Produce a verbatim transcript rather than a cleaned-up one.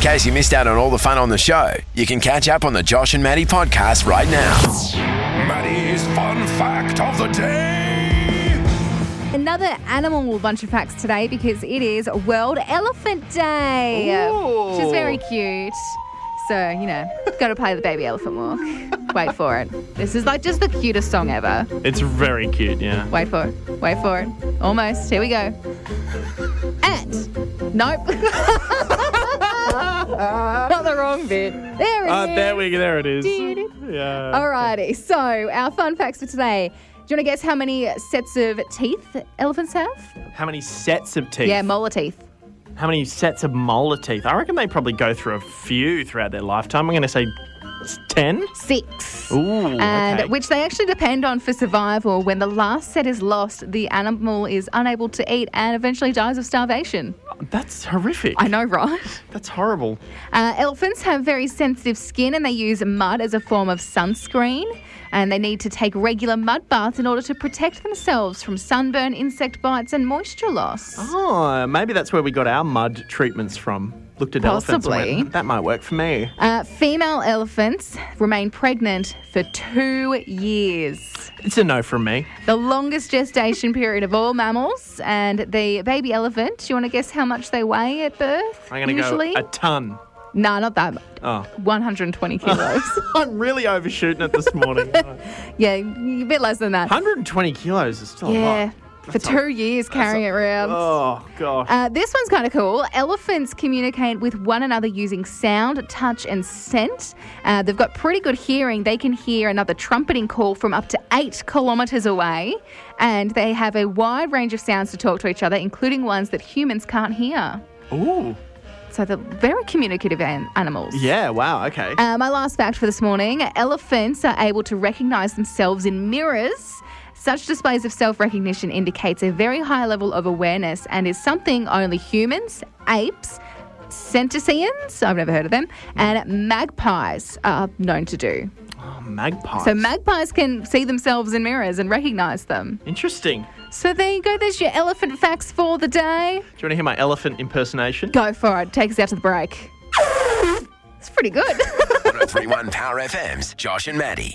case you missed out on all the fun on the show, you can catch up on the Josh and Maddie podcast right now. Maddie's Fun Fact of the Day. Another animal bunch of facts today because it is World Elephant Day, Ooh. which is very cute. So, you know, got to play the baby elephant walk. Wait for it. This is like just the cutest song ever. It's very cute, yeah. Wait for it. Wait for it. Almost. Here we go. And, nope. Not the wrong bit. There it Uh, is. there we go. There it is. Doo-doo. Yeah. Alrighty. So, our fun facts for today. Do you want to guess how many sets of teeth elephants have? How many sets of teeth? Yeah, molar teeth. How many sets of molar teeth? I reckon they probably go through a few throughout their lifetime. I'm going to say ten. Six. Ooh, And okay. which they actually depend on for survival. When the last set is lost, the animal is unable to eat and eventually dies of starvation. That's horrific. I know, right? That's horrible. Uh, elephants have very sensitive skin and they use mud as a form of sunscreen. And they need to take regular mud baths in order to protect themselves from sunburn, insect bites and moisture loss. Oh, maybe that's where we got our mud treatments from. Looked at elephants and Possibly. went, that might work for me. Uh, female elephants remain pregnant for two years. It's a no from me. The longest gestation period of all mammals. And the baby elephant, do you want to guess how much they weigh at birth? I'm going to usually? go a ton. No, not that much. Oh. one hundred twenty kilos. I'm really overshooting it this morning. Yeah, a bit less than that. one hundred twenty kilos is still a Yeah, lot. for That's two a- years carrying it around. Oh, gosh. Uh, this one's kind of cool. Elephants communicate with one another using sound, touch, and scent. Uh, they've got pretty good hearing. They can hear another trumpeting call from up to eight kilometres away. And they have a wide range of sounds to talk to each other, including ones that humans can't hear. Ooh. So they're very communicative an- animals. Yeah, wow, okay. Uh, my last fact for this morning, elephants are able to recognise themselves in mirrors. Such displays of self-recognition indicates a very high level of awareness and is something only humans, apes, cetaceans, I've never heard of them, and magpies are known to do. Oh, magpies. So magpies can see themselves in mirrors and recognise them. Interesting. So there you go, there's your elephant facts for the day. Do you want to hear my elephant impersonation? Go for it, take us out to the break. It's pretty good. one oh three point one Power F M's Josh and Maddie.